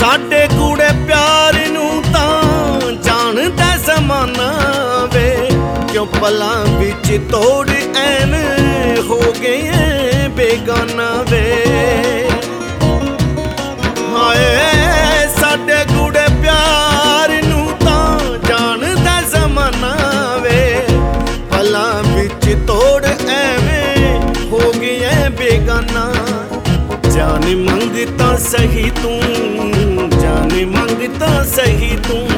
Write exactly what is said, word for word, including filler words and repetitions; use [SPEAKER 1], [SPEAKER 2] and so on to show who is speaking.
[SPEAKER 1] साडे कूड़े प्यार नू तां जानदा ज़माना वे, क्यों पलां विच तोड़ ऐवें हो गए बेगाना वे। हाय साडे कूड़े प्यार नू तां जानदा ज़माना वे, पलां विच तोड़ ऐवें हो गए बेगाना। जान मंगता सही तू, जान मंगता सही तू,